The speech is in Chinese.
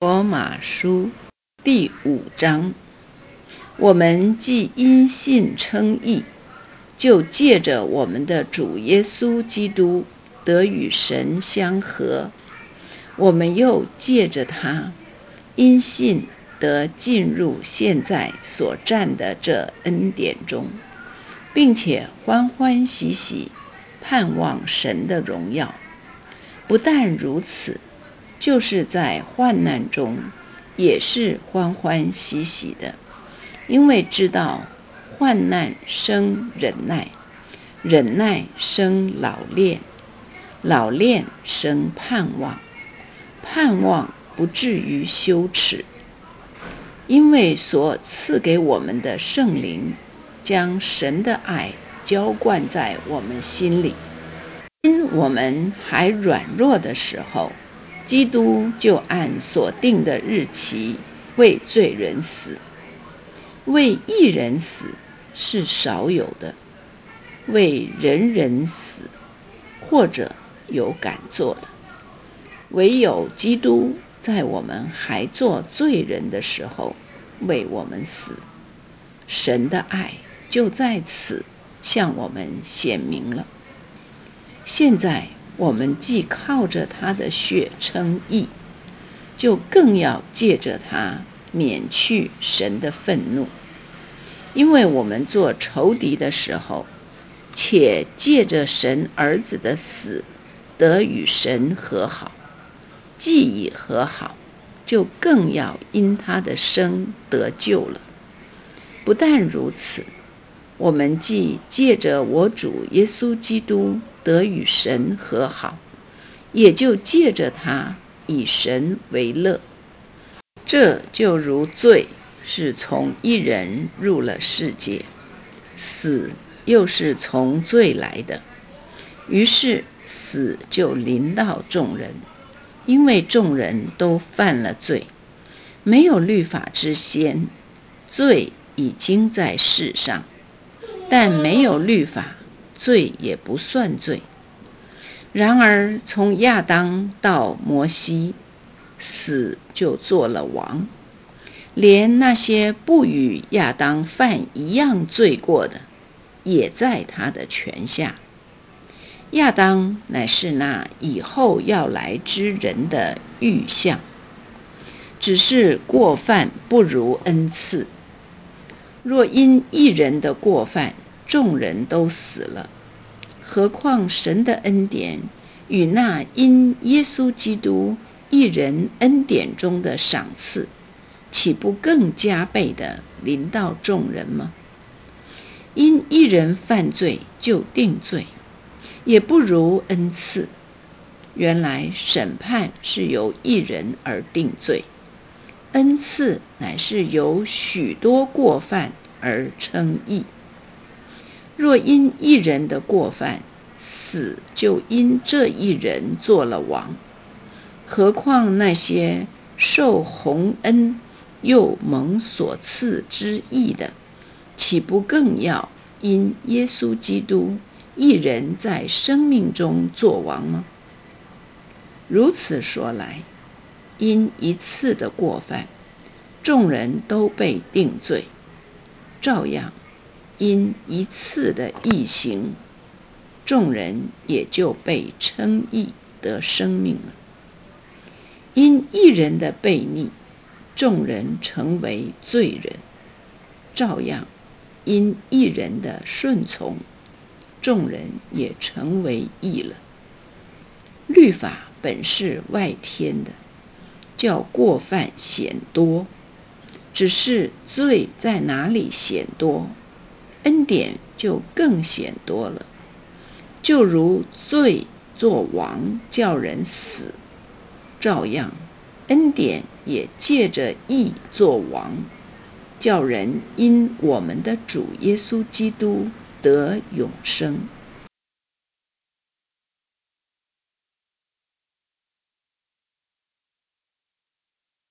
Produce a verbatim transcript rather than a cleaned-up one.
罗马书第五章，我们既因信称义，就借着我们的主耶稣基督得与神相和。我们又借着他，因信得进入现在所占的这恩典中，并且欢欢喜喜盼望神的荣耀。不但如此，就是在患难中也是欢欢喜喜的，因为知道患难生忍耐，忍耐生老练，老练生盼望，盼望不至于羞耻，因为所赐给我们的圣灵将神的爱浇灌在我们心里。因我们还软弱的时候，基督就按所定的日期为罪人死。为一人死是少有的，为人人死或者有敢做的。唯有基督在我们还做罪人的时候为我们死，神的爱就在此向我们显明了。现在我们既靠着他的血称义，就更要借着他免去神的愤怒。因为我们做仇敌的时候，且借着神儿子的死得与神和好，既已和好，就更要因他的生得救了。不但如此，我们既借着我主耶稣基督得与神和好，也就借着他以神为乐。这就如罪是从一人入了世界，死又是从罪来的，于是死就临到众人，因为众人都犯了罪。没有律法之先，罪已经在世上，但没有律法，罪也不算罪。然而从亚当到摩西，死就做了王，连那些不与亚当犯一样罪过的，也在他的权下。亚当乃是那以后要来之人的预像，只是过犯不如恩赐。若因一人的过犯，众人都死了，何况神的恩典与那因耶稣基督一人恩典中的赏赐，岂不更加倍地临到众人吗？因一人犯罪就定罪，也不如恩赐。原来审判是由一人而定罪，恩赐乃是由许多过犯而称义。若因一人的过犯，死就因这一人做了王，何况那些受洪恩又蒙所赐之义的，岂不更要因耶稣基督一人在生命中作王吗？如此说来，因一次的过犯，众人都被定罪，照样因一次的义行，众人也就被称义得生命了。因一人的悖逆，众人成为罪人，照样因一人的顺从，众人也成为义了。律法本是外添的，叫过犯显多，只是罪在哪里显多，恩典就更显多了。就如罪作王叫人死，照样恩典也借着义作王，叫人因我们的主耶稣基督得永生。